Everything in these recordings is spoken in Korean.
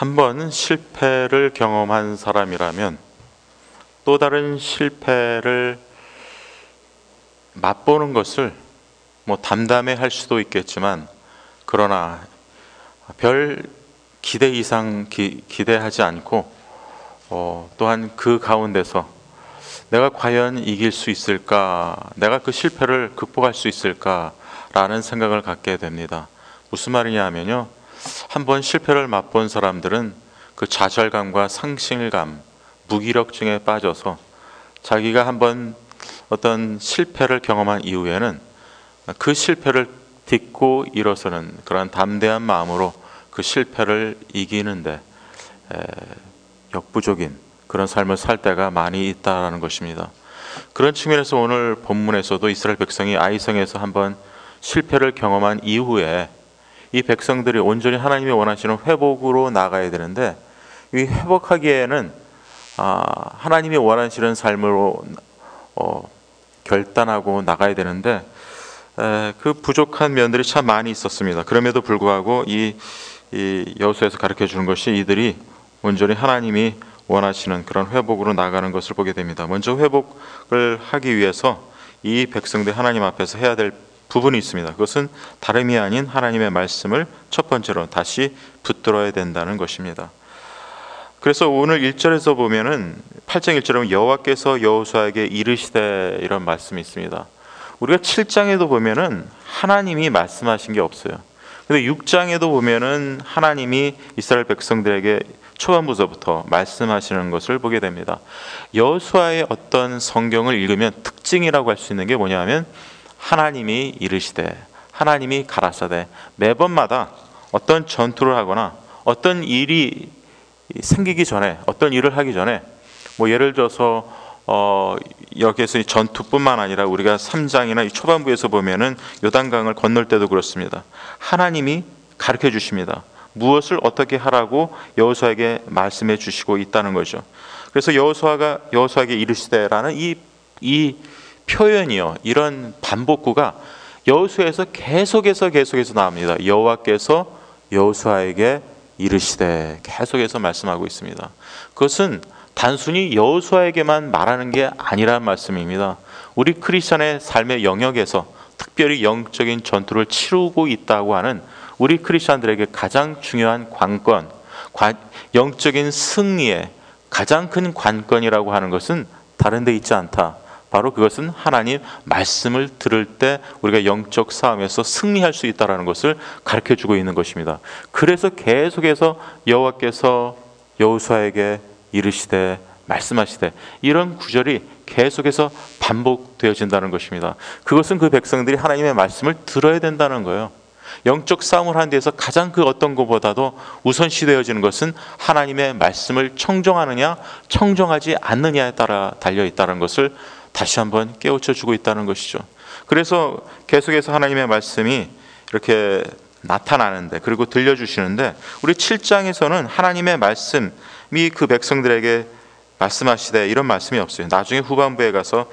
한 번 실패를 경험한 사람이라면 또 다른 실패를 맛보는 것을 담담해 할 수도 있겠지만, 그러나 별 기대 이상 기대하지 않고 또한 그 가운데서 내가 과연 이길 수 있을까, 내가 그 실패를 극복할 수 있을까라는 생각을 갖게 됩니다. 무슨 말이냐 하면요, 한번 실패를 맛본 사람들은 그 좌절감과 상실감, 무기력증에 빠져서 자기가 한번 어떤 실패를 경험한 이후에는 그 실패를 딛고 일어서는 그런 담대한 마음으로 그 실패를 이기는데 역부족인 그런 삶을 살 때가 많이 있다는 것입니다. 그런 측면에서 오늘 본문에서도 이스라엘 백성이 아이성에서 한번 실패를 경험한 이후에 이 백성들이 온전히 하나님이 원하시는 회복으로 나가야 되는데, 이 회복하기에는 하나님이 원하시는 삶으로 결단하고 나가야 되는데 그 부족한 면들이 참 많이 있었습니다. 그럼에도 불구하고 이 여호수아에서 가르쳐 주는 것이 이들이 온전히 하나님이 원하시는 그런 회복으로 나가는 것을 보게 됩니다. 먼저 회복을 하기 위해서 이 백성들이 하나님 앞에서 해야 될 부분이 있습니다. 그것은 다름이 아닌 하나님의 말씀을 첫 번째로 다시 붙들어야 된다는 것입니다. 그래서 오늘 1절에서 보면은 8장 1절에 보면 여호와께서 여호수아에게 이르시되 이런 말씀이 있습니다. 우리가 7장에도 보면은 하나님이 말씀하신 게 없어요. 근데 6장에도 보면은 하나님이 이스라엘 백성들에게 초반부서부터 말씀하시는 것을 보게 됩니다. 여호수아의 어떤 성경을 읽으면 특징이라고 할 수 있는 게 뭐냐면, 하나님이 이르시되, 하나님이 가라사대, 매번마다 어떤 전투를 하거나 어떤 일이 생기기 전에, 어떤 일을 하기 전에, 예를 들어서 여기에서 이 전투뿐만 아니라 우리가 3장이나 이 초반부에서 보면은 요단강을 건널 때도 그렇습니다. 하나님이 가르쳐 주십니다. 무엇을 어떻게 하라고 여호수아에게 말씀해 주시고 있다는 거죠. 그래서 여호수아에게 이르시되라는 이 표현이요, 이런 반복구가 여호수아에서 계속해서 나옵니다. 여호와께서 여호수아에게 이르시되, 계속해서 말씀하고 있습니다. 그것은 단순히 여호수아에게만 말하는 게 아니라는 말씀입니다. 우리 크리스천의 삶의 영역에서 특별히 영적인 전투를 치르고 있다고 하는 우리 크리스천들에게 가장 중요한 관건, 영적인 승리의 가장 큰 관건이라고 하는 것은 다른 데 있지 않다. 바로 그것은 하나님 말씀을 들을 때 우리가 영적 싸움에서 승리할 수 있다는 것을 가르쳐주고 있는 것입니다. 그래서 계속해서 여호와께서 여호수아에게 이르시되, 말씀하시되, 이런 구절이 계속해서 반복되어진다는 것입니다. 그것은 그 백성들이 하나님의 말씀을 들어야 된다는 거예요. 영적 싸움을 하는 데서 가장 그 어떤 것보다도 우선시되어지는 것은 하나님의 말씀을 청정하느냐 청정하지 않느냐에 따라 달려있다는 것을 다시 한번 깨우쳐 주고 있다는 것이죠. 그래서 계속해서 하나님의 말씀이 이렇게 나타나는데, 그리고 들려주시는데, 우리 7장에서는 하나님의 말씀이 그 백성들에게 말씀하시되 이런 말씀이 없어요. 나중에 후반부에 가서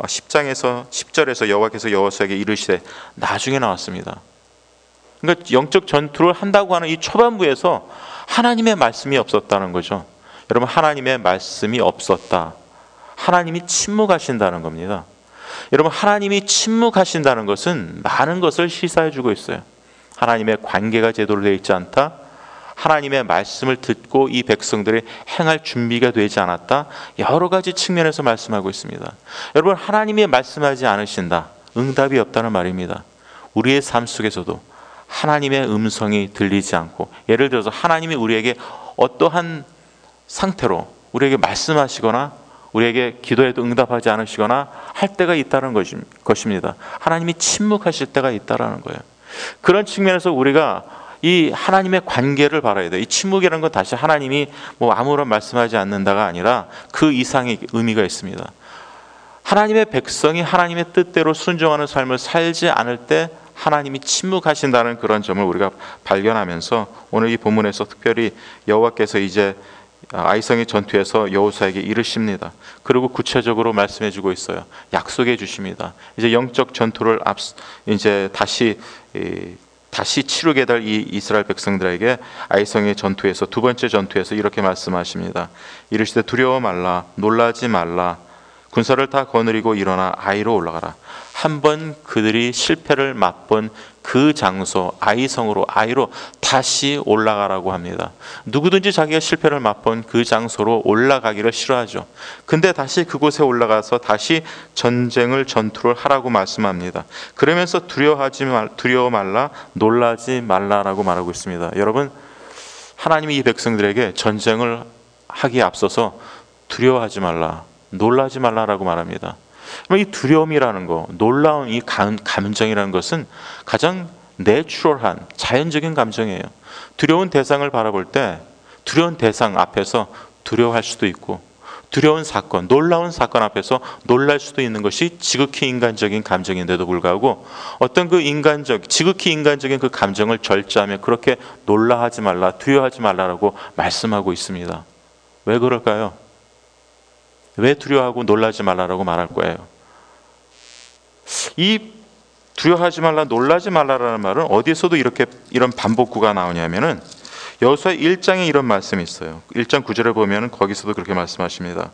10절에서 여호와께서 여호수아에게 이르시되, 나중에 나왔습니다. 그러니까 영적 전투를 한다고 하는 이 초반부에서 하나님의 말씀이 없었다는 거죠. 여러분, 하나님의 말씀이 없었다, 하나님이 침묵하신다는 겁니다. 여러분, 하나님이 침묵하신다는 것은 많은 것을 시사해 주고 있어요. 하나님의 관계가 제대로 되어 있지 않다, 하나님의 말씀을 듣고 이 백성들이 행할 준비가 되지 않았다, 여러 가지 측면에서 말씀하고 있습니다. 여러분, 하나님이 말씀하지 않으신다, 응답이 없다는 말입니다. 우리의 삶 속에서도 하나님의 음성이 들리지 않고, 예를 들어서 하나님이 우리에게 어떠한 상태로 우리에게 말씀하시거나 우리에게 기도해도 응답하지 않으시거나 할 때가 있다는 것입니다. 하나님이 침묵하실 때가 있다는 거예요. 그런 측면에서 우리가 이 하나님의 관계를 바라야 돼요. 이 침묵이라는 건 다시 하나님이 아무런 말씀하지 않는다가 아니라 그 이상의 의미가 있습니다. 하나님의 백성이 하나님의 뜻대로 순종하는 삶을 살지 않을 때 하나님이 침묵하신다는 그런 점을 우리가 발견하면서 오늘 이 본문에서 특별히 여호와께서 이제 아이성의 전투에서 여호수아에게 이르십니다. 그리고 구체적으로 말씀해주고 있어요. 약속해 주십니다. 이제 영적 전투를 이제 다시 다시 치르게 될 이 이스라엘 백성들에게 아이성의 전투에서 두 번째 전투에서 이렇게 말씀하십니다. 이르시되 두려워 말라, 놀라지 말라. 군사를 다 거느리고 일어나 아이로 올라가라. 한번 그들이 실패를 맛본 그 장소 아이성으로, 아이로 다시 올라가라고 합니다. 누구든지 자기가 실패를 맛본 그 장소로 올라가기를 싫어하죠. 근데 다시 그곳에 올라가서 다시 전투를 하라고 말씀합니다. 그러면서 두려워 말라, 놀라지 말라라고 말하고 있습니다. 여러분, 하나님이 이 백성들에게 전쟁을 하기에 앞서서 두려워하지 말라, 놀라지 말라라고 말합니다. 이 두려움이라는 거, 놀라운 이 감정이라는 것은 가장 내추럴한 자연적인 감정이에요. 두려운 대상을 바라볼 때 두려운 대상 앞에서 두려워할 수도 있고, 두려운 사건, 놀라운 사건 앞에서 놀랄 수도 있는 것이 지극히 인간적인 감정인데도 불구하고 어떤 그 지극히 인간적인 그 감정을 절제하며 그렇게 놀라하지 말라, 두려워하지 말라라고 말씀하고 있습니다. 왜 그럴까요? 왜 두려워하고 놀라지 말라라고 말할 거예요? 이 두려워하지 말라, 놀라지 말라라는 말은 어디서도 이런 반복구가 나오냐면은 여호수아 1장에 이런 말씀이 있어요. 1장 9절에 보면은 거기서도 그렇게 말씀하십니다.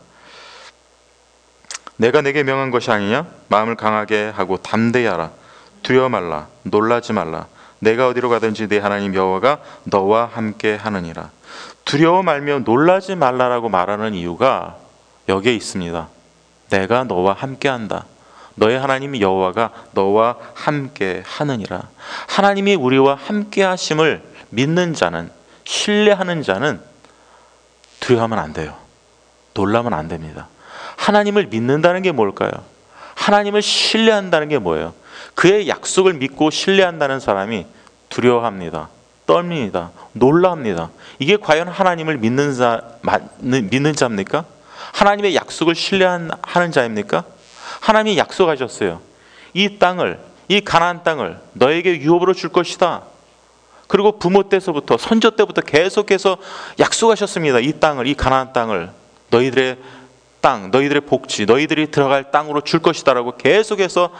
내가 내게 명한 것이 아니냐? 마음을 강하게 하고 담대히 하라. 두려워 말라, 놀라지 말라. 내가 어디로 가든지 네 하나님 여호와가 너와 함께 하느니라. 두려워 말며 놀라지 말라라고 말하는 이유가 여기에 있습니다. 내가 너와 함께한다. 너의 하나님 여호와가 너와 함께 하느니라. 하나님이 우리와 함께 하심을 믿는 자는, 신뢰하는 자는 두려워하면 안 돼요. 놀라면 안 됩니다. 하나님을 믿는다는 게 뭘까요? 하나님을 신뢰한다는 게 뭐예요? 그의 약속을 믿고 신뢰한다는 사람이 두려워합니다. 떨립니다. 놀랍니다. 이게 과연 하나님을 믿는 자입니까? 하나님의 약속을 신뢰하는 자입니까? 하나님이 약속하셨어요. 이 땅을, 이 가나안 땅을 너에게 유업으로 줄 것이다. 그리고 부모 때서부터, 선조 때부터 계속해서 약속하셨습니다. 이 땅을, 이 가나안 땅을 너희들의 땅, 너희들의 복지, 너희들이 들어갈 땅으로 줄 것이다라고 계속해서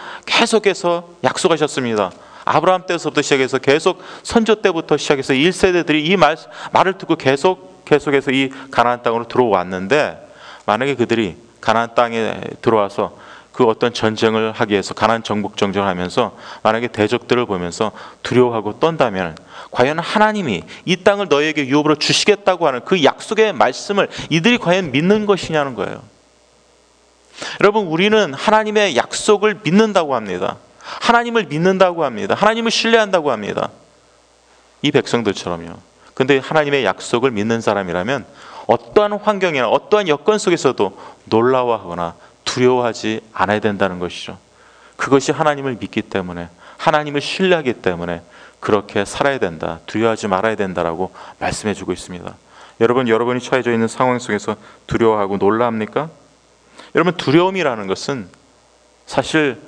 약속하셨습니다. 아브라함 때서부터 시작해서 계속 선조 때부터 시작해서 1세대들이 이 말을 듣고 계속해서 이 가나안 땅으로 들어왔는데, 만약에 그들이 가나안 땅에 들어와서 그 어떤 전쟁을 하기 위해서 가나안 정복 정전을 하면서 만약에 대적들을 보면서 두려워하고 떤다면 과연 하나님이 이 땅을 너희에게 유업으로 주시겠다고 하는 그 약속의 말씀을 이들이 과연 믿는 것이냐는 거예요. 여러분, 우리는 하나님의 약속을 믿는다고 합니다. 하나님을 믿는다고 합니다. 하나님을 신뢰한다고 합니다. 이 백성들처럼요. 근데 하나님의 약속을 믿는 사람이라면 어떠한 환경이나 어떠한 여건 속에서도 놀라워하거나 두려워하지 않아야 된다는 것이죠. 그것이 하나님을 믿기 때문에, 하나님을 신뢰하기 때문에 그렇게 살아야 된다, 두려워하지 말아야 된다라고 말씀해 주고 있습니다. 여러분이 처해져 있는 상황 속에서 두려워하고 놀랍니까? 여러분, 두려움이라는 것은 사실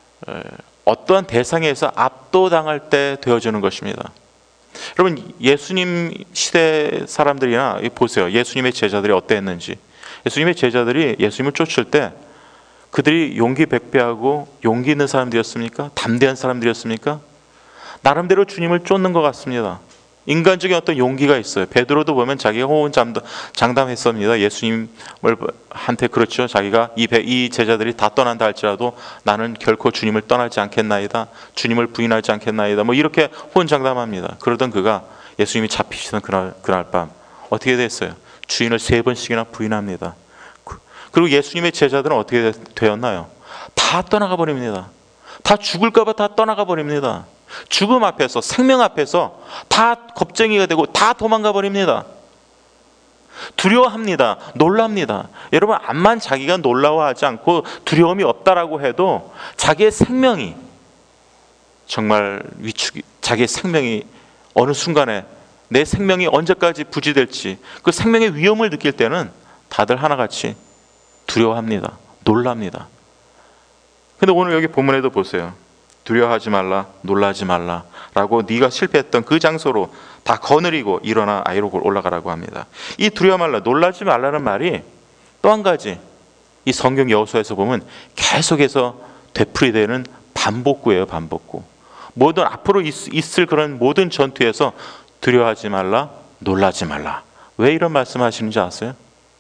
어떠한 대상에서 압도당할 때 되어지는 것입니다. 여러분, 예수님 시대 사람들이나 보세요. 예수님의 제자들이 어땠는지. 예수님의 제자들이 예수님을 쫓을 때 그들이 용기 백배하고 용기 있는 사람들이었습니까? 담대한 사람들이었습니까? 나름대로 주님을 쫓는 것 같습니다. 인간적인 어떤 용기가 있어요. 베드로도 보면 자기가 호언장담했습니다. 예수님을 한테, 그렇죠, 자기가 이 제자들이 다 떠난다 할지라도 나는 결코 주님을 떠나지 않겠나이다, 주님을 부인하지 않겠나이다, 뭐 이렇게 호언장담합니다. 그러던 그가 예수님이 잡히시던 그날 밤 어떻게 됐어요? 주인을 3번씩이나 부인합니다. 그리고 예수님의 제자들은 어떻게 되었나요? 다 떠나가 버립니다. 다 죽을까 봐 다 떠나가 버립니다. 죽음 앞에서, 생명 앞에서 다 겁쟁이가 되고 다 도망가 버립니다. 두려워합니다. 놀랍니다. 여러분, 암만 자기가 놀라워하지 않고 두려움이 없다라고 해도 자기의 생명이 정말 자기의 생명이 어느 순간에 내 생명이 언제까지 부지될지 그 생명의 위험을 느낄 때는 다들 하나같이 두려워합니다. 놀랍니다. 근데 오늘 여기 본문에도 보세요. 두려워하지 말라, 놀라지 말라 라고 네가 실패했던 그 장소로 다 거느리고 일어나 아이로 올라가라고 합니다. 이 두려워 말라, 놀라지 말라는 말이 또 한 가지 이 성경 여호수아에서 보면 계속해서 되풀이되는 반복구예요. 반복구. 모든 앞으로 있을 그런 모든 전투에서 두려워하지 말라, 놀라지 말라. 왜 이런 말씀하시는지 아세요?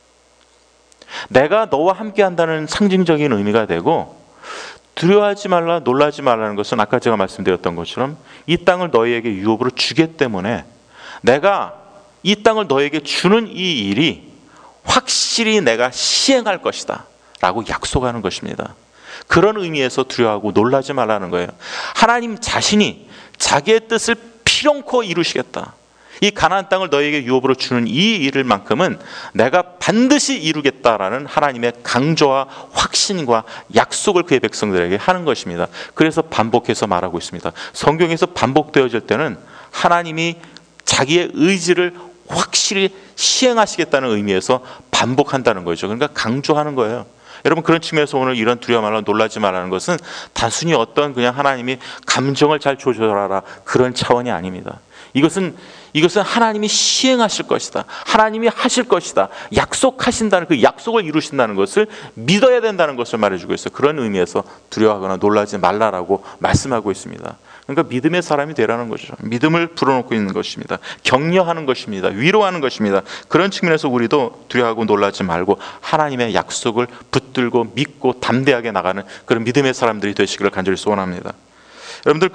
내가 너와 함께 한다는 상징적인 의미가 되고, 두려워하지 말라, 놀라지 말라는 것은 아까 제가 말씀드렸던 것처럼 이 땅을 너희에게 유업으로 주기 때문에 내가 이 땅을 너희에게 주는 이 일이 확실히 내가 시행할 것이다 라고 약속하는 것입니다. 그런 의미에서 두려워하고 놀라지 말라는 거예요. 하나님 자신이 자기의 뜻을 필연코 이루시겠다. 이 가나안 땅을 너희에게 유업으로 주는 이 일을만큼은 내가 반드시 이루겠다라는 하나님의 강조와 확신과 약속을 그의 백성들에게 하는 것입니다. 그래서 반복해서 말하고 있습니다. 성경에서 반복되어질 때는 하나님이 자기의 의지를 확실히 시행하시겠다는 의미에서 반복한다는 거죠. 그러니까 강조하는 거예요. 여러분, 그런 측면에서 오늘 이런 두려워 말라, 놀라지 말라는 것은 단순히 어떤 그냥 하나님이 감정을 잘 조절하라 그런 차원이 아닙니다. 이것은 하나님이 시행하실 것이다, 하나님이 하실 것이다, 약속하신다는 그 약속을 이루신다는 것을 믿어야 된다는 것을 말해주고 있어요. 그런 의미에서 두려워하거나 놀라지 말라라고 말씀하고 있습니다. 그러니까 믿음의 사람이 되라는 거죠. 믿음을 불어넣고 있는 것입니다. 격려하는 것입니다. 위로하는 것입니다. 그런 측면에서 우리도 두려워하고 놀라지 말고 하나님의 약속을 붙들고 믿고 담대하게 나가는 그런 믿음의 사람들이 되시기를 간절히 소원합니다. 여러분들,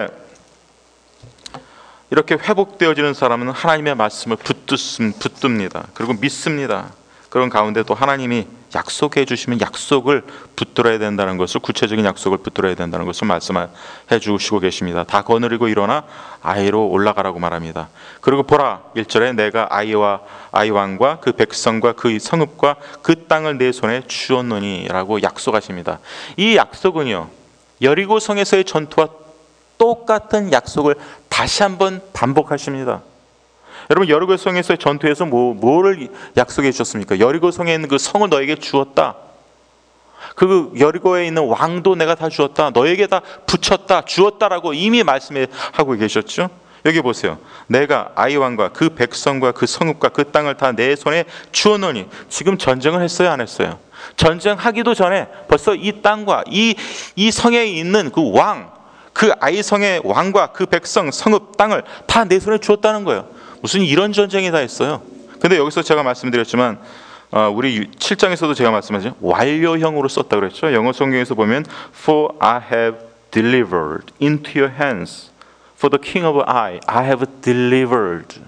이렇게 회복되어지는 사람은 하나님의 말씀을 붙듭니다. 그리고 믿습니다. 그런 가운데 또 하나님이 약속해 주시면 약속을 붙들어야 된다는 것을, 구체적인 약속을 붙들어야 된다는 것을 말씀해 주시고 계십니다. 다 거느리고 일어나 아이로 올라가라고 말합니다. 그리고 보라, 1절에 내가 아이 왕과 그 백성과 그 성읍과 그 땅을 내 손에 주었노니 라고 약속하십니다. 이 약속은요, 여리고 성에서의 전투와 똑같은 약속을 다시 한번 반복하십니다. 여러분, 여리고 성에서의 전투에서 뭐를 약속해 주셨습니까? 여리고 성에 있는 그 성을 너에게 주었다. 그 여리고에 있는 왕도 내가 다 주었다. 너에게 다 붙였다, 주었다라고 이미 말씀하고 계셨죠. 여기 보세요. 내가 아이 왕과 그 백성과 그 성읍과 그 땅을 다 내 손에 주었노니. 지금 전쟁을 했어요, 안 했어요? 전쟁하기도 전에 벌써 이 땅과 이 성에 있는 그 왕, 그 아이 성의 왕과 그 백성, 성읍, 땅을 다 내 손에 주었다는 거예요. 무슨 이런 전쟁이 다 있어요. 근데 여기서 제가 말씀드렸지만 우리 7장에서도 제가 말씀하죠. 완료형으로 썼다고 그랬죠. 영어 성경에서 보면 For I have delivered into your hands For the king of I have delivered.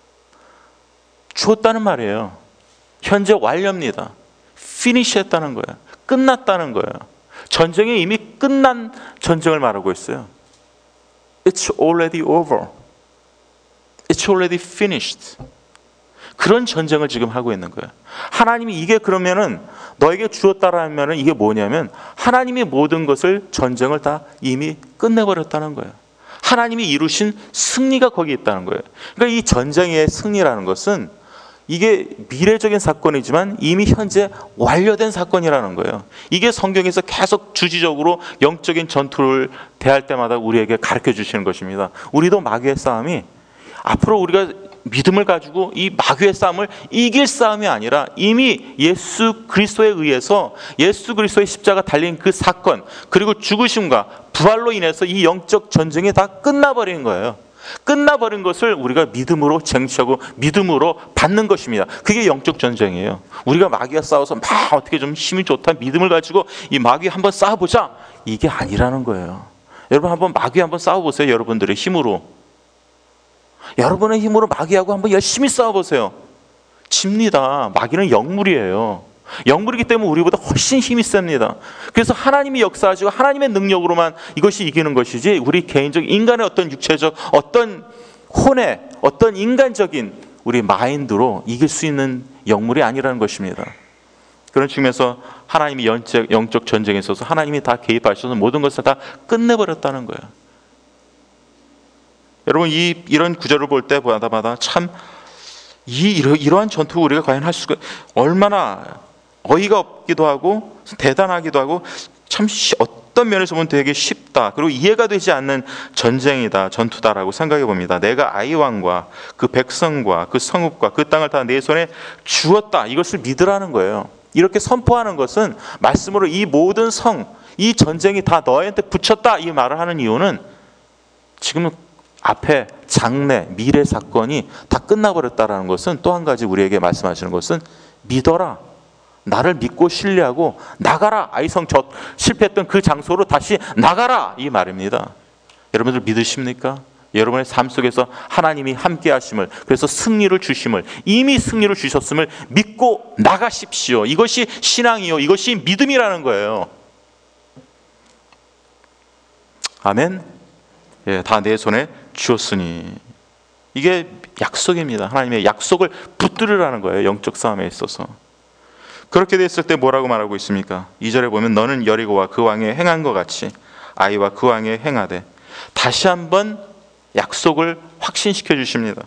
주었다는 말이에요. 현재 완료입니다. finish 했다는 거예요. 끝났다는 거예요. 전쟁이 이미 끝난 전쟁을 말하고 있어요. It's already over. It's already finished. 그런 전쟁을 지금 하고 있는 거예요. 하나님이 이게 그러면은 너에게 주었다라면은 이게 뭐냐면 하나님이 모든 것을 전쟁을 다 이미 끝내버렸다는 거예요. 하나님이 이루신 승리가 거기 있다는 거예요. 그러니까 이 전쟁의 승리라는 것은 이게 미래적인 사건이지만 이미 현재 완료된 사건이라는 거예요. 이게 성경에서 계속 주지적으로 영적인 전투를 대할 때마다 우리에게 가르쳐 주시는 것입니다. 우리도 마귀의 싸움이 앞으로 우리가 믿음을 가지고 이 마귀의 싸움을 이길 싸움이 아니라 이미 예수 그리스도에 의해서 예수 그리스도의 십자가 달린 그 사건, 그리고 죽으심과 부활로 인해서 이 영적 전쟁이 다 끝나버린 거예요. 끝나버린 것을 우리가 믿음으로 쟁취하고 믿음으로 받는 것입니다. 그게 영적 전쟁이에요. 우리가 마귀와 싸워서 막 어떻게 좀 힘이 좋다 믿음을 가지고 이 마귀 한번 싸워보자, 이게 아니라는 거예요. 여러분, 한번 마귀 한번 싸워보세요. 여러분들의 힘으로. 여러분의 힘으로 마귀하고 한번 열심히 싸워보세요. 집니다. 마귀는 영물이에요. 영물이기 때문에 우리보다 훨씬 힘이 셉니다. 그래서 하나님이 역사하시고 하나님의 능력으로만 이것이 이기는 것이지 우리 개인적 인간의 어떤 육체적 어떤 혼의 어떤 인간적인 우리 마인드로 이길 수 있는 영물이 아니라는 것입니다. 그런 측면에서 하나님이 영적 전쟁에 있어서 하나님이 다 개입하셔서 모든 것을 다 끝내버렸다는 거예요. 여러분, 이런 구절을 볼 때마다 참 이러한 전투 우리가 과연 할 수가 얼마나 어이가 없기도 하고 대단하기도 하고 참 어떤 면에서 보면 되게 쉽다, 그리고 이해가 되지 않는 전쟁이다, 전투다라고 생각해 봅니다. 내가 아이 왕과 그 백성과 그 성읍과 그 땅을 다 내 손에 주었다, 이것을 믿으라는 거예요. 이렇게 선포하는 것은 말씀으로 이 모든 성, 이 전쟁이 다 너희한테 붙였다 이 말을 하는 이유는 지금은 앞에 장래, 미래 사건이 다 끝나버렸다라는 것은 또 한 가지 우리에게 말씀하시는 것은 믿어라. 나를 믿고 신뢰하고 나가라. 아이성 실패했던 그 장소로 다시 나가라. 이 말입니다. 여러분들 믿으십니까? 여러분의 삶 속에서 하나님이 함께 하심을, 그래서 승리를 주심을, 이미 승리를 주셨음을 믿고 나가십시오. 이것이 신앙이요, 이것이 믿음이라는 거예요. 아멘. 예, 다 내 손에 주었으니. 이게 약속입니다. 하나님의 약속을 붙들으라는 거예요. 영적 싸움에 있어서. 그렇게 됐을 때 뭐라고 말하고 있습니까? 2절에 보면 너는 여리고와 그 왕에 행한 것 같이 아이와 그 왕에 행하되. 다시 한번 약속을 확신시켜 주십니다.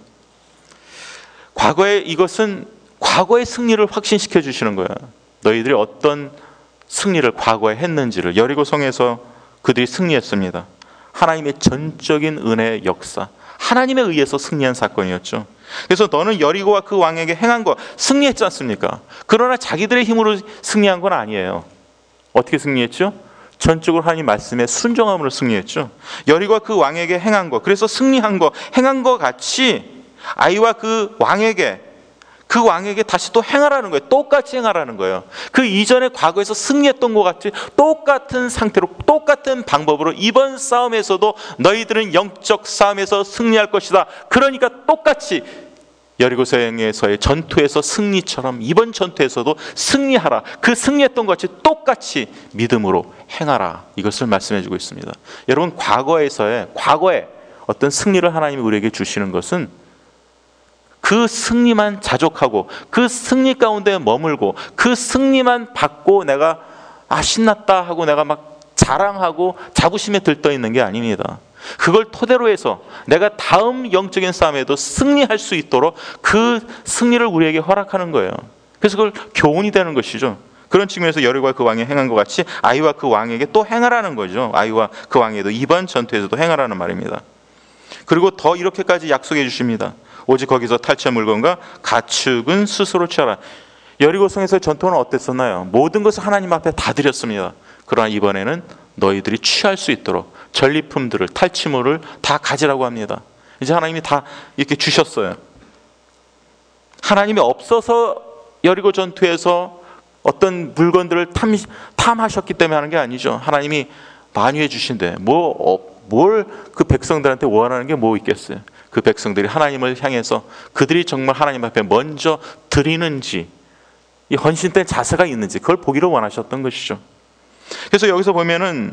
과거에 이것은 과거의 승리를 확신시켜 주시는 거예요. 너희들이 어떤 승리를 과거에 했는지를. 여리고 성에서 그들이 승리했습니다. 하나님의 전적인 은혜의 역사, 하나님에 의해서 승리한 사건이었죠. 그래서 너는 여리고와 그 왕에게 행한 거 승리했지 않습니까? 그러나 자기들의 힘으로 승리한 건 아니에요. 어떻게 승리했죠? 전적으로 하나님 말씀에 순종함으로 승리했죠. 여리고와 그 왕에게 행한 거, 그래서 승리한 거, 행한 거 같이 아이와 그 왕에게 다시 또 행하라는 거예요. 똑같이 행하라는 거예요. 그 이전에 과거에서 승리했던 것 같이 똑같은 상태로, 똑같은 방법으로 이번 싸움에서도 너희들은 영적 싸움에서 승리할 것이다. 그러니까 똑같이 여리고성에서의 전투에서 승리처럼 이번 전투에서도 승리하라. 그 승리했던 것 같이 똑같이 믿음으로 행하라. 이것을 말씀해 주고 있습니다. 여러분, 과거에 어떤 승리를 하나님이 우리에게 주시는 것은 그 승리만 자족하고 그 승리 가운데 머물고 그 승리만 받고 내가 신났다 하고 내가 막 자랑하고 자부심에 들떠 있는 게 아닙니다. 그걸 토대로 해서 내가 다음 영적인 싸움에도 승리할 수 있도록 그 승리를 우리에게 허락하는 거예요. 그래서 그걸 교훈이 되는 것이죠. 그런 측면에서 여리고와 그 왕에 행한 것 같이 아이와 그 왕에게 또 행하라는 거죠. 아이와 그 왕에도 이번 전투에서도 행하라는 말입니다. 그리고 더 이렇게까지 약속해 주십니다. 오직 거기서 탈취한 물건과 가축은 스스로 취하라. 여리고성에서의 전투는 어땠었나요? 모든 것을 하나님 앞에 다 드렸습니다. 그러나 이번에는 너희들이 취할 수 있도록 전리품들을, 탈취물을 다 가지라고 합니다. 이제 하나님이 다 이렇게 주셨어요. 하나님이 없어서 여리고 전투에서 어떤 물건들을 탐하셨기 때문에 하는 게 아니죠. 하나님이 만유해 주신데 뭘 그 백성들한테 원하는 게 뭐 있겠어요? 그 백성들이 하나님을 향해서 그들이 정말 하나님 앞에 먼저 드리는지, 이 헌신된 자세가 있는지 그걸 보기를 원하셨던 것이죠. 그래서 여기서 보면은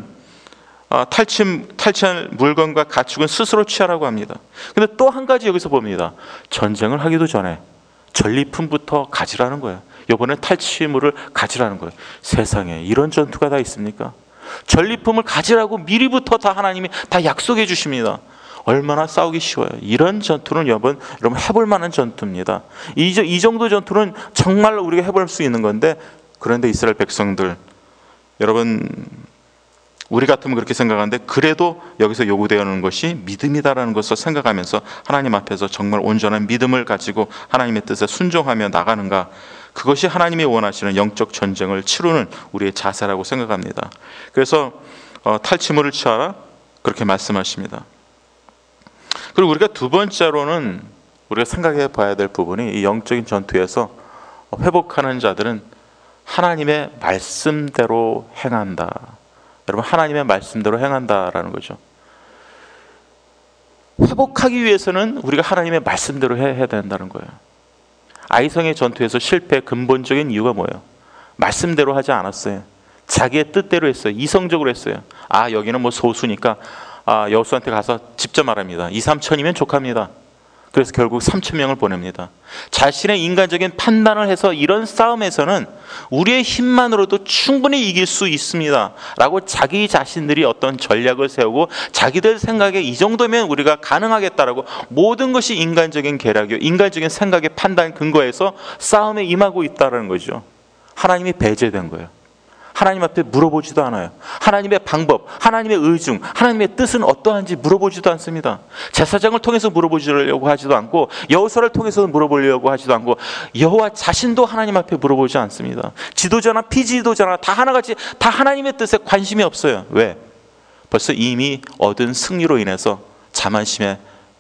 탈취한 물건과 가축은 스스로 취하라고 합니다. 근데 또 한 가지 여기서 봅니다. 전쟁을 하기도 전에 전리품부터 가지라는 거예요. 이번에 탈취물을 가지라는 거예요. 세상에 이런 전투가 다 있습니까? 전리품을 가지라고 미리부터 다 하나님이 다 약속해 주십니다. 얼마나 싸우기 쉬워요. 이런 전투는 여러분 해볼 만한 전투입니다. 이 정도 전투는 정말 우리가 해볼 수 있는 건데, 그런데 이스라엘 백성들, 여러분 우리 같으면 그렇게 생각하는데 그래도 여기서 요구되는 것이 믿음이다라는 것을 생각하면서 하나님 앞에서 정말 온전한 믿음을 가지고 하나님의 뜻에 순종하며 나가는가, 그것이 하나님이 원하시는 영적 전쟁을 치르는 우리의 자세라고 생각합니다. 그래서 탈취물을 취하라 그렇게 말씀하십니다. 그리고 우리가 두 번째로는 우리가 생각해 봐야 될 부분이, 이 영적인 전투에서 회복하는 자들은 하나님의 말씀대로 행한다. 여러분, 하나님의 말씀대로 행한다라는 거죠. 회복하기 위해서는 우리가 하나님의 말씀대로 해야 된다는 거예요. 아이성의 전투에서 실패의 근본적인 이유가 뭐예요? 말씀대로 하지 않았어요. 자기의 뜻대로 했어요. 이성적으로 했어요. 여기는 뭐 소수니까 여호수아한테 가서 직접 말합니다. 2,000~3,000이면 족합니다. 그래서 결국 3,000명을 보냅니다. 자신의 인간적인 판단을 해서 이런 싸움에서는 우리의 힘만으로도 충분히 이길 수 있습니다 라고 자기 자신들이 어떤 전략을 세우고 자기들 생각에 이 정도면 우리가 가능하겠다라고 모든 것이 인간적인 계략이요, 인간적인 생각의 판단 근거에서 싸움에 임하고 있다는 거죠. 하나님이 배제된 거예요. 하나님 앞에 물어보지도 않아요. 하나님의 방법, 하나님의 의중, 하나님의 뜻은 어떠한지 물어보지도 않습니다. 제사장을 통해서 물어보려고 하지도 않고, 여호수아를 통해서 물어보려고 하지도 않고, 여호와 자신도 하나님 앞에 물어보지 않습니다. 지도자나 피지도자나 다 하나같이 다 하나님의 뜻에 관심이 없어요. 왜? 벌써 이미 얻은 승리로 인해서 자만심에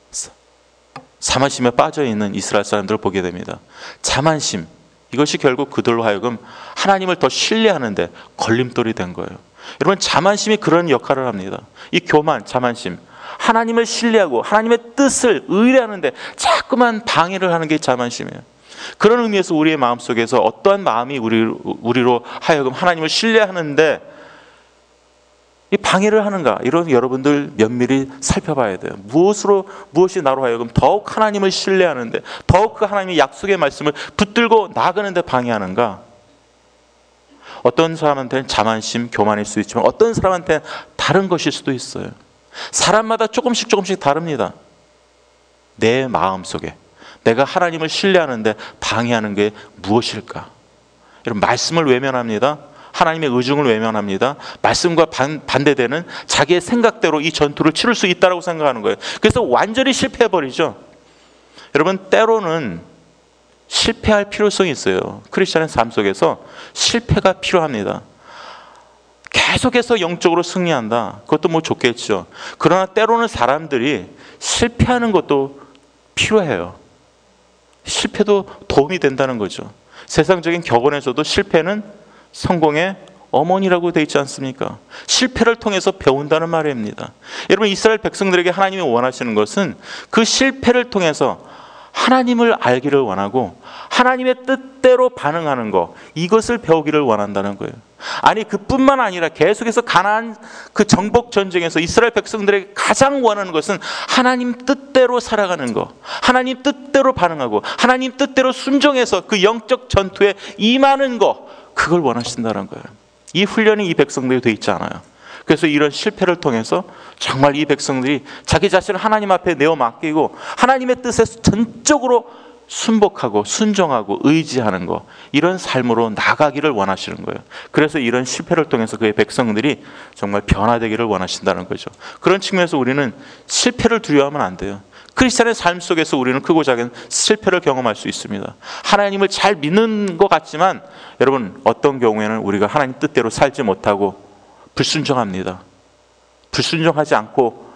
빠져 있는 이스라엘 사람들을 보게 됩니다. 자만심, 이것이 결국 그들로 하여금 하나님을 더 신뢰하는데 걸림돌이 된 거예요. 여러분, 자만심이 그런 역할을 합니다. 이 교만, 자만심, 하나님을 신뢰하고 하나님의 뜻을 의뢰하는데 자꾸만 방해를 하는 게 자만심이에요. 그런 의미에서 우리의 마음속에서 어떠한 마음이 우리로 하여금 하나님을 신뢰하는데 이 방해를 하는가, 이런 여러분들 면밀히 살펴봐야 돼요. 무엇이 나로 하여금 더욱 하나님을 신뢰하는데, 더욱 그 하나님의 약속의 말씀을 붙들고 나가는데 방해하는가? 어떤 사람한테는 자만심, 교만일 수 있지만 어떤 사람한테는 다른 것일 수도 있어요. 사람마다 조금씩 다릅니다. 내 마음속에 내가 하나님을 신뢰하는데 방해하는 게 무엇일까? 여러분, 말씀을 외면합니다. 하나님의 의중을 외면합니다. 말씀과 반대되는 자기의 생각대로 이 전투를 치를 수 있다고 생각하는 거예요. 그래서 완전히 실패해버리죠. 여러분, 때로는 실패할 필요성이 있어요. 크리스찬의 삶 속에서 실패가 필요합니다. 계속해서 영적으로 승리한다, 그것도 뭐 좋겠죠. 그러나 때로는 사람들이 실패하는 것도 필요해요. 실패도 도움이 된다는 거죠. 세상적인 격언에서도 실패는 성공의 어머니라고 되어 있지 않습니까? 실패를 통해서 배운다는 말입니다. 여러분, 이스라엘 백성들에게 하나님이 원하시는 것은 그 실패를 통해서 하나님을 알기를 원하고 하나님의 뜻대로 반응하는 것, 이것을 배우기를 원한다는 거예요. 아니, 그뿐만 아니라 계속해서 가나안 그 정복 전쟁에서 이스라엘 백성들에게 가장 원하는 것은 하나님 뜻대로 살아가는 것, 하나님 뜻대로 반응하고 하나님 뜻대로 순종해서 그 영적 전투에 임하는 것, 그걸 원하신다는 거예요. 이 훈련이 이 백성들이 돼 있지 않아요. 그래서 이런 실패를 통해서 정말 이 백성들이 자기 자신을 하나님 앞에 내어 맡기고 하나님의 뜻에 전적으로 순복하고 순종하고 의지하는 것, 이런 삶으로 나가기를 원하시는 거예요. 그래서 이런 실패를 통해서 그의 백성들이 정말 변화되기를 원하신다는 거죠. 그런 측면에서 우리는 실패를 두려워하면 안 돼요. 크리스찬의 삶 속에서 우리는 크고 작은 실패를 경험할 수 있습니다. 하나님을 잘 믿는 것 같지만 여러분, 어떤 경우에는 우리가 하나님 뜻대로 살지 못하고 불순종합니다. 불순종하지 않고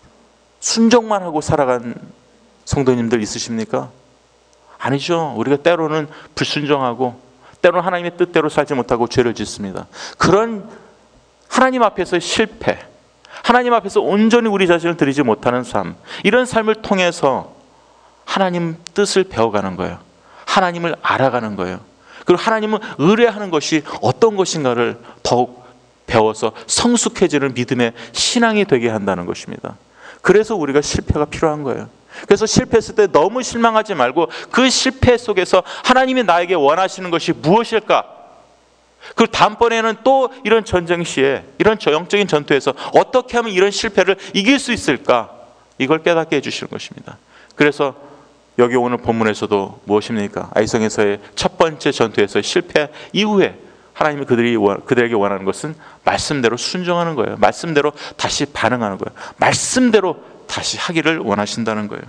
순종만 하고 살아간 성도님들 있으십니까? 아니죠. 우리가 때로는 불순종하고 때로는 하나님의 뜻대로 살지 못하고 죄를 짓습니다. 그런 하나님 앞에서의 실패, 하나님 앞에서 온전히 우리 자신을 드리지 못하는 삶, 이런 삶을 통해서 하나님 뜻을 배워가는 거예요. 하나님을 알아가는 거예요. 그리고 하나님을 의뢰하는 것이 어떤 것인가를 더욱 배워서 성숙해지는 믿음의 신앙이 되게 한다는 것입니다. 그래서 우리가 실패가 필요한 거예요. 그래서 실패했을 때 너무 실망하지 말고 그 실패 속에서 하나님이 나에게 원하시는 것이 무엇일까? 그리고 다음번에는 또 이런 전쟁 시에, 이런 영적인 전투에서 어떻게 하면 이런 실패를 이길 수 있을까? 이걸 깨닫게 해주시는 것입니다. 그래서 여기 오늘 본문에서도 무엇입니까? 아이성에서의 첫 번째 전투에서의 실패 이후에 하나님이 그들에게 원하는 것은 말씀대로 순종하는 거예요. 말씀대로 다시 반응하는 거예요. 말씀대로 다시 하기를 원하신다는 거예요.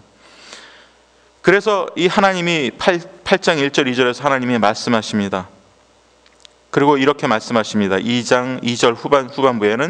그래서 이 하나님이 8장 1절 2절에서 하나님이 말씀하십니다. 그리고 이렇게 말씀하십니다. 2장 2절 후반부에는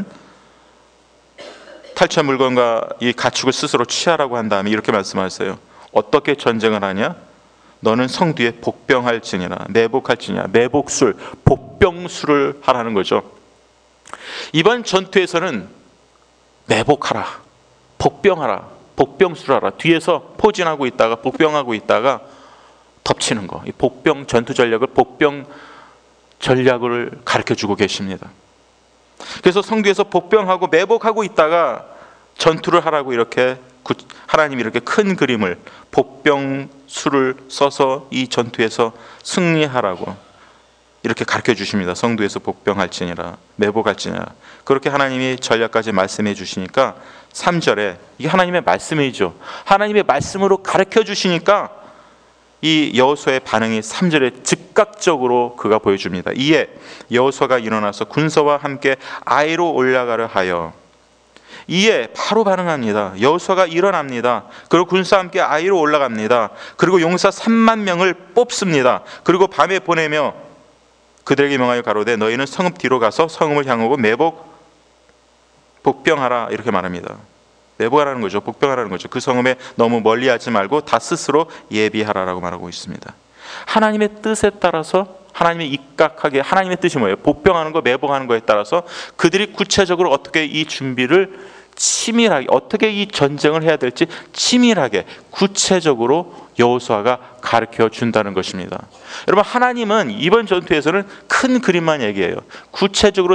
탈취한 물건과 이 가축을 스스로 취하라고 한 다음에 이렇게 말씀하세요. 어떻게 전쟁을 하냐? 너는 성 뒤에 복병할지니라. 매복할지니라. 매복술, 복병술을 하라는 거죠. 이번 전투에서는 매복하라, 복병하라, 복병술하라. 뒤에서 포진하고 있다가 복병하고 있다가 덮치는 거. 이 복병 전투 전략을 복병 전략을 가르쳐주고 계십니다. 그래서 성 뒤에서 복병하고 매복하고 있다가 전투를 하라고 이렇게 하나님이 이렇게 큰 그림을, 복병술을 써서 이 전투에서 승리하라고 이렇게 가르쳐 주십니다. 성도에서 복병할지니라, 매복할지니라. 그렇게 하나님이 전략까지 말씀해 주시니까 3절에 이게 하나님의 말씀이죠. 하나님의 말씀으로 가르쳐 주시니까 이 여호수아의 반응이 3절에 즉각적으로 그가 보여줍니다. 이에 여호수아가 일어나서 군사와 함께 아이로 올라가려 하여, 이에 바로 반응합니다. 여호수아가 일어납니다. 그리고 군사와 함께 아이로 올라갑니다. 그리고 용사 3만 명을 뽑습니다. 그리고 밤에 보내며 그들에게 명하여 가로되 너희는 성읍 뒤로 가서 성읍을 향하고 매복 복병하라 이렇게 말합니다. 매복하라는 거죠. 복병하라는 거죠. 그 성읍에 너무 멀리하지 말고 다 스스로 예비하라라고 말하고 있습니다. 하나님의 뜻에 따라서, 하나님의 입각하게, 하나님의 뜻이 뭐예요? 복병하는 거, 매복하는 거에 따라서 그들이 구체적으로 어떻게 이 준비를 치밀하게, 어떻게 이 전쟁을 해야 될지 치밀하게 구체적으로 여호수아가 가르쳐 준다는 것입니다. 여러분, 하나님은 이번 전투에서는 큰 그림만 얘기해요. 구체적으로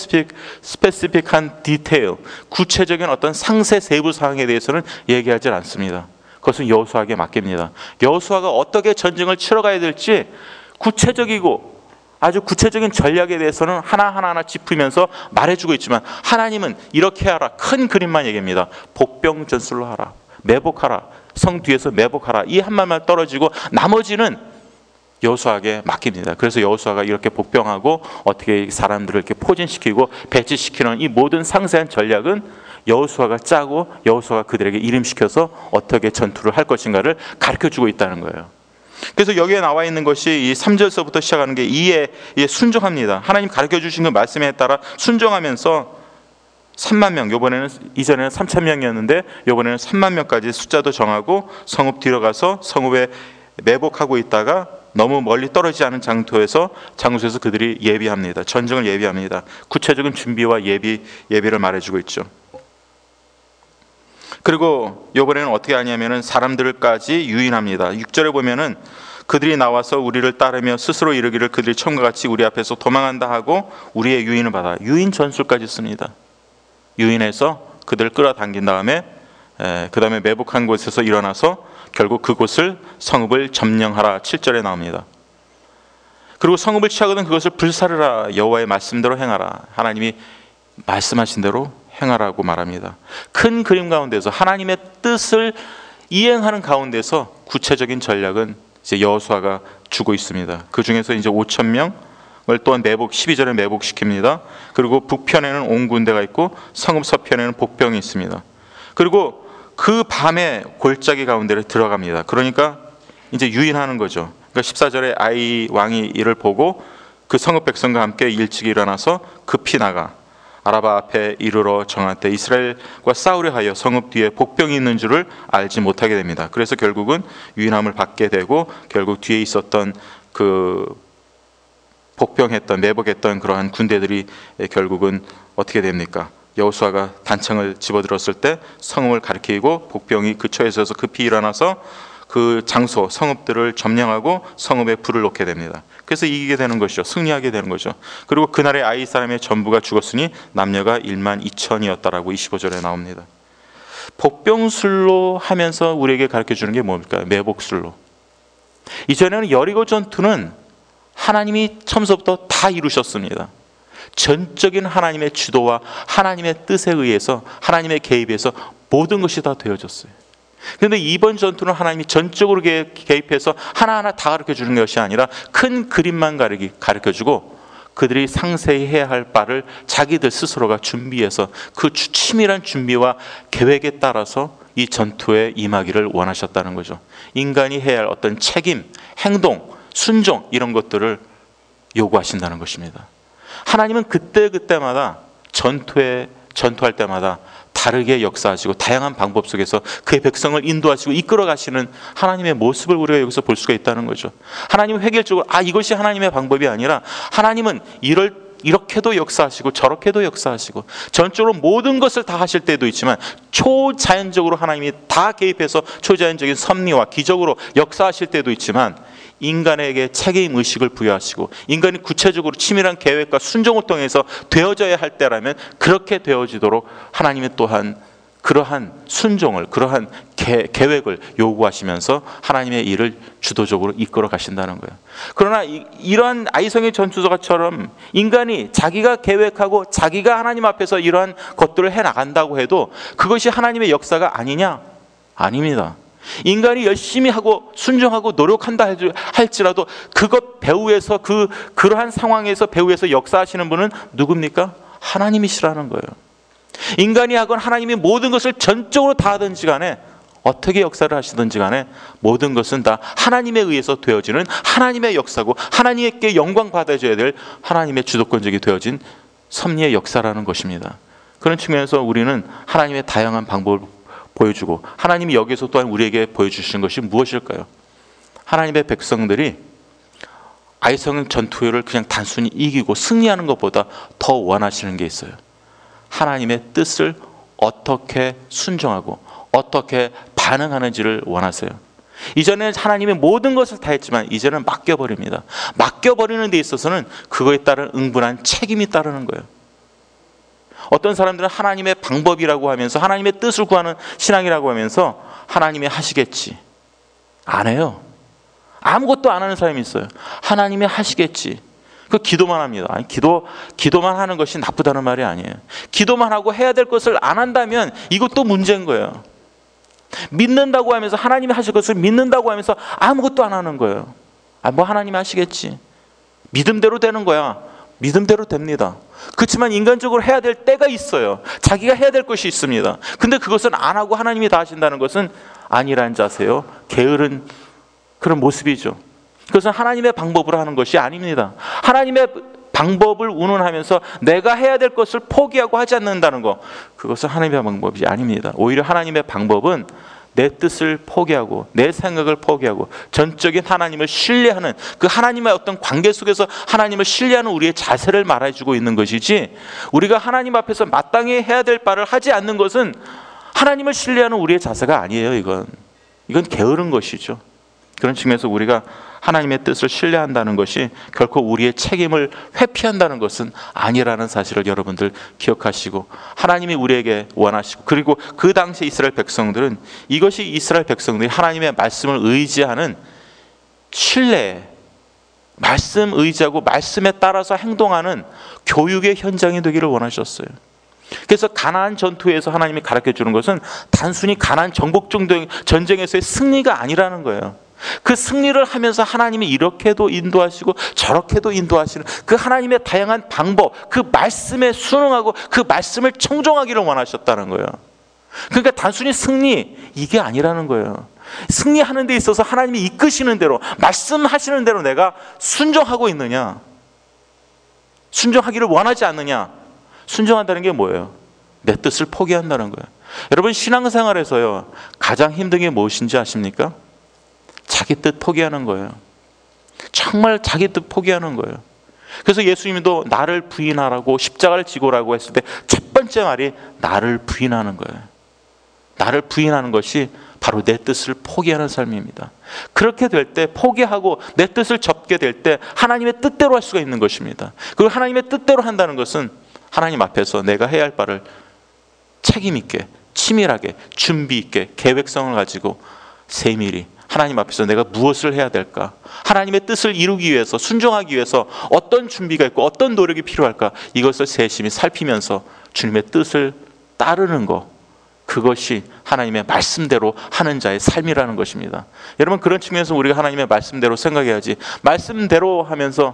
스페시픽한 디테일, 구체적인 어떤 상세 세부 사항에 대해서는 얘기하지 않습니다. 그것은 여호수아에게 맡깁니다. 여호수아가 어떻게 전쟁을 치러가야 될지 구체적이고 아주 구체적인 전략에 대해서는 하나하나 짚으면서 말해주고 있지만, 하나님은 이렇게 하라, 큰 그림만 얘기합니다. 복병 전술로 하라, 매복하라, 성 뒤에서 매복하라, 이 한 말만 떨어지고 나머지는 여호수아에게 맡깁니다. 그래서 여호수아가 이렇게 복병하고 어떻게 사람들을 이렇게 포진시키고 배치시키는 이 모든 상세한 전략은 여호수아가 짜고 여호수아가 그들에게 이름시켜서 어떻게 전투를 할 것인가를 가르쳐주고 있다는 거예요. 그래서 여기에 나와 있는 것이 이 3절서부터 시작하는 게 이에 순종합니다. 하나님 가르쳐주신 그 말씀에 따라 순종하면서 3만 명, 이전에는 3천 명이었는데 이번에는 3만 명까지 숫자도 정하고 성읍 뒤로 가서 성읍에 매복하고 있다가 너무 멀리 떨어지지 않은 장소에서 그들이 예비합니다. 전쟁을 예비합니다. 구체적인 준비와 예비를 말해주고 있죠. 그리고 이번에는 어떻게 하냐면은 사람들까지 유인합니다. 6절에 보면은 그들이 나와서 우리를 따르며 스스로 이르기를 그들이 처음과 같이 우리 앞에서 도망한다 하고 우리의 유인을 받아, 유인 전술까지 씁니다. 유인해서 그들을 끌어당긴 다음에 그 다음에 매복한 곳에서 일어나서 결국 그곳을 성읍을 점령하라, 7절에 나옵니다. 그리고 성읍을 취하거든 그것을 불사르라, 여호와의 말씀대로 행하라, 하나님이 말씀하신 대로 행하라고 말합니다. 큰 그림 가운데서 하나님의 뜻을 이행하는 가운데서 구체적인 전략은 이제 여호수아가 주고 있습니다. 그 중에서 이제 5천 명을 또한 12절에 매복시킵니다. 그리고 북편에는 온 군대가 있고 성읍 서편에는 복병이 있습니다. 그리고 그 밤에 골짜기 가운데를 들어갑니다. 그러니까 이제 유인하는 거죠. 그러니까 14절에 아이 왕이 이를 보고 그 성읍 백성과 함께 일찍 일어나서 급히 나가 아라바 앞에 이르러 정할 때 이스라엘과 싸우려 하여 성읍 뒤에 복병이 있는 줄을 알지 못하게 됩니다. 그래서 결국은 유인함을 받게 되고 결국 뒤에 있었던 그 복병했던, 매복했던 그러한 군대들이 결국은 어떻게 됩니까? 여호수아가 단창을 집어들었을 때 성읍을 가리키고 복병이 그 처에 서서 급히 일어나서 그 장소, 성읍들을 점령하고 성읍에 불을 놓게 됩니다. 그래서 이기게 되는 것이죠. 승리하게 되는 거죠. 그리고 그날의 아이 사람의 전부가 죽었으니 남녀가 1만 2천이었다라고 25절에 나옵니다. 복병술로 하면서 우리에게 가르쳐주는 게 뭡니까? 매복술로. 이전에는 여리고 전투는 하나님이 처음부터 다 이루셨습니다. 전적인 하나님의 주도와 하나님의 뜻에 의해서, 하나님의 개입에서 모든 것이 다 되어졌어요. 그런데 이번 전투는 하나님이 전적으로 개입해서 하나하나 다 가르쳐주는 것이 아니라 큰 그림만 가르쳐주고 그들이 상세히 해야 할 바를 자기들 스스로가 준비해서 그 치밀한 준비와 계획에 따라서 이 전투에 임하기를 원하셨다는 거죠. 인간이 해야 할 어떤 책임, 행동, 순종, 이런 것들을 요구하신다는 것입니다. 하나님은 그때마다 전투할 때마다 다르게 역사하시고 다양한 방법 속에서 그의 백성을 인도하시고 이끌어 가시는 하나님의 모습을 우리가 여기서 볼 수가 있다는 거죠. 하나님은 획일적으로 이것이 하나님의 방법이 아니라 하나님은 이렇게도 역사하시고 저렇게도 역사하시고 전적으로 모든 것을 다 하실 때도 있지만 초자연적으로 하나님이 다 개입해서 초자연적인 섭리와 기적으로 역사하실 때도 있지만 인간에게 책임의식을 부여하시고 인간이 구체적으로 치밀한 계획과 순종을 통해서 되어져야 할 때라면 그렇게 되어지도록 하나님이 또한 그러한 순종을, 그러한 계획을 요구하시면서 하나님의 일을 주도적으로 이끌어 가신다는 거예요. 그러나 이러한 아이성의 전투자처럼 인간이 자기가 계획하고 자기가 하나님 앞에서 이러한 것들을 해나간다고 해도 그것이 하나님의 역사가 아니냐? 아닙니다. 인간이 열심히 하고 순종하고 노력한다 할지라도 그것 배후에서 그러한 상황에서 배후에서 역사하시는 분은 누굽니까? 하나님이시라는 거예요. 인간이 하건 하나님이 모든 것을 전적으로 다 하든지 간에 어떻게 역사를 하시든지 간에 모든 것은 다 하나님에 의해서 되어지는 하나님의 역사고 하나님께 영광 받아줘야 될 하나님의 주도권적이 되어진 섭리의 역사라는 것입니다. 그런 측면에서 우리는 하나님의 다양한 방법을 보여주고, 하나님이 여기서 또한 우리에게 보여주시는 것이 무엇일까요? 하나님의 백성들이 아이성 전투를 그냥 단순히 이기고 승리하는 것보다 더 원하시는 게 있어요. 하나님의 뜻을 어떻게 순종하고 어떻게 반응하는지를 원하세요. 이전에는 하나님의 모든 것을 다 했지만 이제는 맡겨버립니다. 맡겨버리는 데 있어서는 그거에 따른 응분한 책임이 따르는 거예요. 어떤 사람들은 하나님의 방법이라고 하면서, 하나님의 뜻을 구하는 신앙이라고 하면서 하나님이 하시겠지, 안 해요. 아무것도 안 하는 사람이 있어요. 하나님이 하시겠지, 그 기도만 합니다. 아니, 기도만 하는 것이 나쁘다는 말이 아니에요. 기도만 하고 해야 될 것을 안 한다면 이것도 문제인 거예요. 믿는다고 하면서, 하나님이 하실 것을 믿는다고 하면서 아무것도 안 하는 거예요. 뭐 하나님이 하시겠지, 믿음대로 되는 거야. 믿음대로 됩니다. 그렇지만 인간적으로 해야 될 때가 있어요. 자기가 해야 될 것이 있습니다. 근데 그것은 안 하고 하나님이 다 하신다는 것은 아니란 자세요. 게으른 그런 모습이죠. 그것은 하나님의 방법으로 하는 것이 아닙니다. 하나님의 방법을 운운하면서 내가 해야 될 것을 포기하고 하지 않는다는 것, 그것은 하나님의 방법이 아닙니다. 오히려 하나님의 방법은 내 뜻을 포기하고 내 생각을 포기하고 전적인 하나님을 신뢰하는, 그 하나님의 어떤 관계 속에서 하나님을 신뢰하는 우리의 자세를 말해주고 있는 것이지, 우리가 하나님 앞에서 마땅히 해야 될 바를 하지 않는 것은 하나님을 신뢰하는 우리의 자세가 아니에요. 이건 게으른 것이죠. 그런 측면에서 우리가 하나님의 뜻을 신뢰한다는 것이 결코 우리의 책임을 회피한다는 것은 아니라는 사실을 여러분들 기억하시고, 하나님이 우리에게 원하시고, 그리고 그 당시 이스라엘 백성들은 이것이 이스라엘 백성들이 하나님의 말씀을 의지하는 신뢰, 말씀 의지하고 말씀에 따라서 행동하는 교육의 현장이 되기를 원하셨어요. 그래서 가나안 전투에서 하나님이 가르쳐 주는 것은 단순히 가나안 정복 전쟁에서의 승리가 아니라는 거예요. 그 승리를 하면서 하나님이 이렇게도 인도하시고 저렇게도 인도하시는 그 하나님의 다양한 방법, 그 말씀에 순응하고 그 말씀을 청종하기를 원하셨다는 거예요. 그러니까 단순히 승리, 이게 아니라는 거예요. 승리하는 데 있어서 하나님이 이끄시는 대로, 말씀하시는 대로 내가 순종하고 있느냐, 순종하기를 원하지 않느냐. 순종한다는 게 뭐예요? 내 뜻을 포기한다는 거예요. 여러분, 신앙생활에서요, 가장 힘든 게 무엇인지 아십니까? 자기 뜻 포기하는 거예요. 정말 자기 뜻 포기하는 거예요. 그래서 예수님도 나를 부인하라고, 십자가를 지고라고 했을 때 첫 번째 말이 나를 부인하는 거예요. 나를 부인하는 것이 바로 내 뜻을 포기하는 삶입니다. 그렇게 될 때, 포기하고 내 뜻을 접게 될 때 하나님의 뜻대로 할 수가 있는 것입니다. 그리고 하나님의 뜻대로 한다는 것은 하나님 앞에서 내가 해야 할 바를 책임 있게, 치밀하게, 준비 있게, 계획성을 가지고 세밀히 하나님 앞에서 내가 무엇을 해야 될까, 하나님의 뜻을 이루기 위해서, 순종하기 위해서 어떤 준비가 있고 어떤 노력이 필요할까, 이것을 세심히 살피면서 주님의 뜻을 따르는 것, 그것이 하나님의 말씀대로 하는 자의 삶이라는 것입니다. 여러분, 그런 측면에서 우리가 하나님의 말씀대로 생각해야지, 말씀대로 하면서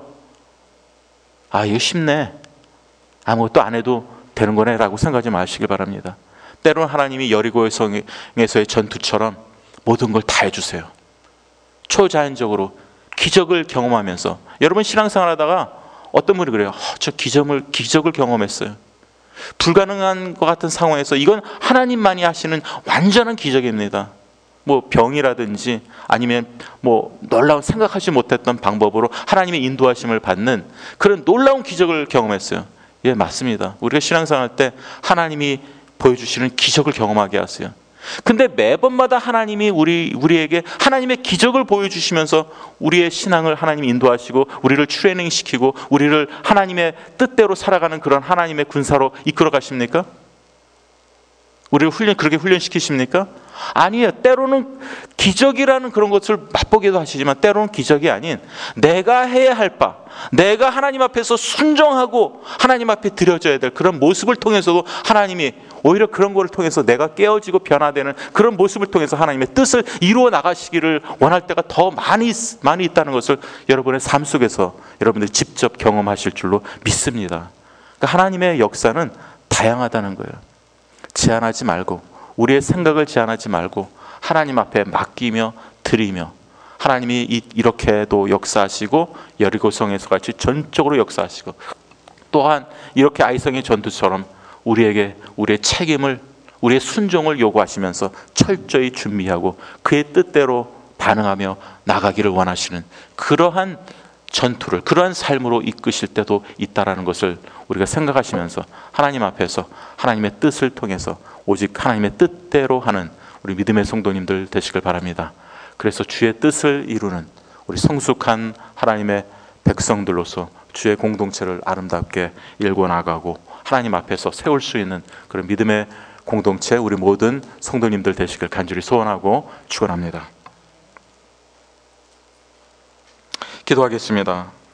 이거 쉽네, 아무것도 안 해도 되는 거네 라고 생각하지 마시길 바랍니다. 때로는 하나님이 여리고의 성에서의 전투처럼 모든 걸 다 해주세요. 초자연적으로 기적을 경험하면서, 여러분 신앙생활 하다가 어떤 분이 그래요. 저 기적을 경험했어요. 불가능한 것 같은 상황에서 이건 하나님만이 하시는 완전한 기적입니다. 뭐 병이라든지 아니면 뭐 놀라운 생각하지 못했던 방법으로 하나님의 인도하심을 받는 그런 놀라운 기적을 경험했어요. 예, 맞습니다. 우리가 신앙생활 때 하나님이 보여주시는 기적을 경험하게 하세요. 근데 매번마다 하나님이 우리에게 하나님의 기적을 보여주시면서 우리의 신앙을 하나님이 인도하시고 우리를 트레이닝시키고 우리를 하나님의 뜻대로 살아가는 그런 하나님의 군사로 이끌어 가십니까? 우리를 그렇게 훈련시키십니까? 아니에요. 때로는 기적이라는 그런 것을 맛보기도 하시지만 때로는 기적이 아닌 내가 해야 할 바, 내가 하나님 앞에서 순종하고 하나님 앞에 드려져야 될 그런 모습을 통해서도 하나님이 오히려 그런 것을 통해서 내가 깨어지고 변화되는 그런 모습을 통해서 하나님의 뜻을 이루어 나가시기를 원할 때가 더 많이 있다는 것을 여러분의 삶 속에서 여러분들이 직접 경험하실 줄로 믿습니다. 그러니까 하나님의 역사는 다양하다는 거예요. 제한하지 말고, 우리의 생각을 제한하지 말고 하나님 앞에 맡기며 드리며, 하나님이 이렇게도 역사하시고 여리고성에서 같이 전적으로 역사하시고, 또한 이렇게 아이성의 전투처럼 우리에게 우리의 책임을, 우리의 순종을 요구하시면서 철저히 준비하고 그의 뜻대로 반응하며 나가기를 원하시는 그러한 전투를, 그러한 삶으로 이끄실 때도 있다라는 것을 우리가 생각하시면서 하나님 앞에서 하나님의 뜻을 통해서 오직 하나님의 뜻대로 하는 우리 믿음의 성도님들 되시길 바랍니다. 그래서 주의 뜻을 이루는 우리 성숙한 하나님의 백성들로서 주의 공동체를 아름답게 일궈 나가고 하나님 앞에서 세울 수 있는 그런 믿음의 공동체, 우리 모든 성도님들 되시길 간절히 소원하고 축원합니다. 기도하겠습니다.